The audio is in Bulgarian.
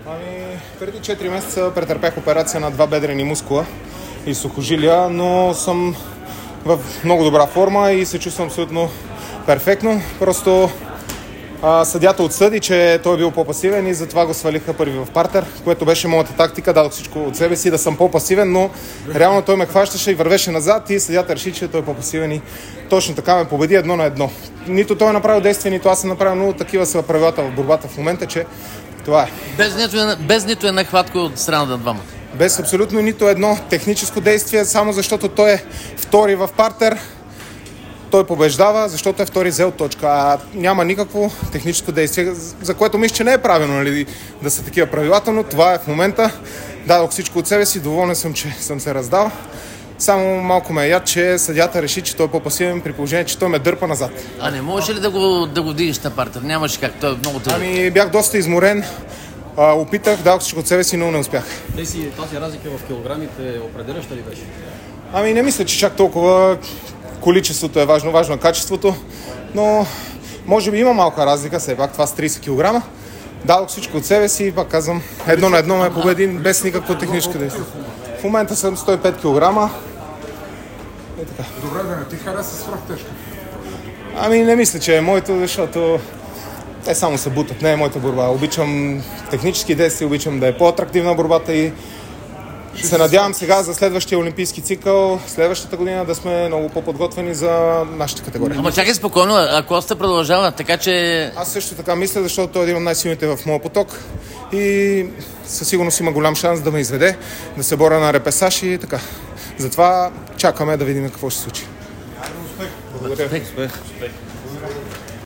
Преди 4 месеца претърпях операция на 2 бедрени мускула и сухожилия, но съм в много добра форма и се чувствам абсолютно перфектно. Просто съдята отсъди, че той е бил по-пасивен и затова го свалиха първи в партер, което беше моята тактика. Дадох всичко от себе си да съм по-пасивен, но реално той ме хващаше и вървеше назад и съдята реши, че той е по-пасивен и точно така ме победи 1-1. Нито той е направил действие, нито аз съм направил, но такива са правилата в борбата в момента, че това е. Без нито една хватка от страна на двамата. Без абсолютно нито едно техническо действие, само защото той е втори в партер. Той побеждава, защото е втори взел точка. Няма никакво техническо действие, за което мисля, че не е правилно, нали, да са такива правилата, но това е в момента. Дадох всичко от себе си, доволен съм, че съм се раздал. Само малко ме яд, че съдята реши, че той е по-пасивен, при положение, че той ме дърпа назад. А не можеш ли да го вдигнеш на партер? Нямаше как, той е много тъжен. Бях доста изморен. Опитах, дадох всичко от себе си, но не успях. Тази разлика в килограмите определяща ли беше? Не мисля, че чак толкова количеството е важно. Важно е качеството, но може би има малка разлика, все пак това с 30 кг. Дадох всичко от себе си и пак казвам, 1-1 ме победи без никакво техническо действие. В момента съм 105 кг. Добре, да не ти хареса свръхтежка? Не мисля, че е моето, защото те само се бутат, не е моята борба. Обичам технически действия, обичам да е по-атрактивна борбата и се надявам сега за следващия олимпийски цикъл, следващата година да сме много по-подготвени за нашата категория. Ама чакай спокойно, а Коста продължава, така че... Аз също така мисля, защото той е един от най-силните в моя поток и със сигурност има голям шанс да ме изведе, да се боря на репесаж и така. Затова чакаме да видим какво ще се случи. Успех! Благодаря. Успех.